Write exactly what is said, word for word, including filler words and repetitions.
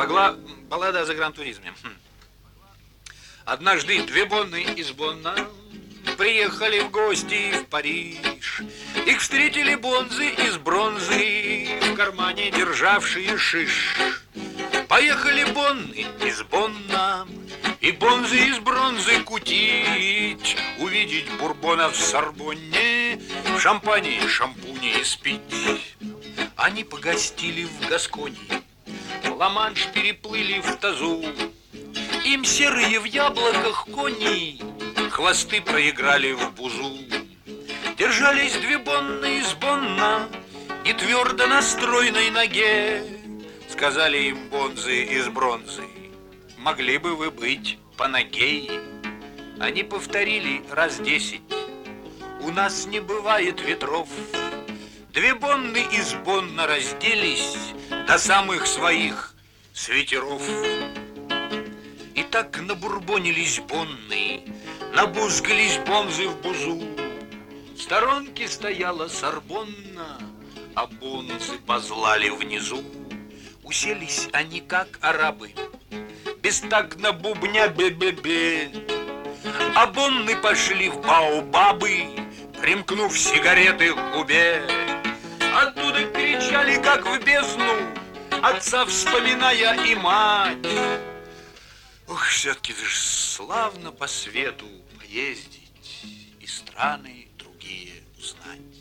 Багла... Баллада о загрантуризме. Хм. Однажды две бонны из Бонна приехали в гости в Париж. Их встретили бонзы из бронзы, в кармане державшие шиш. Поехали бонны из Бонна и бонзы из бронзы кутить, увидеть бурбонов в Сорбонне, в шампане и шампуне испить. Они погостили в Гасконе, в Ла-Манш переплыли в тазу. Им серые в яблоках кони хвосты проиграли в бузу. Держались две бонны из Бонна и твердо на стройной ноге. Сказали им бонзы из бронзы: могли бы вы быть Панагей. Они повторили раз десять: у нас не бывает ветров. Две бонны из Бонна разделись до самых своих свитеров. И так набурбонились бонны, набузгались бонзы в бузу. В сторонке стояла Сорбонна, а бонзы позлали внизу. Уселись они, как арабы, бестактно бубня бе-бе-бе. А бонны пошли в баобабы, примкнув сигареты к губе. Оттуда кричали, как в бездну, отца вспоминая и мать. Ух, все-таки же славно по свету поездить и страны другие узнать.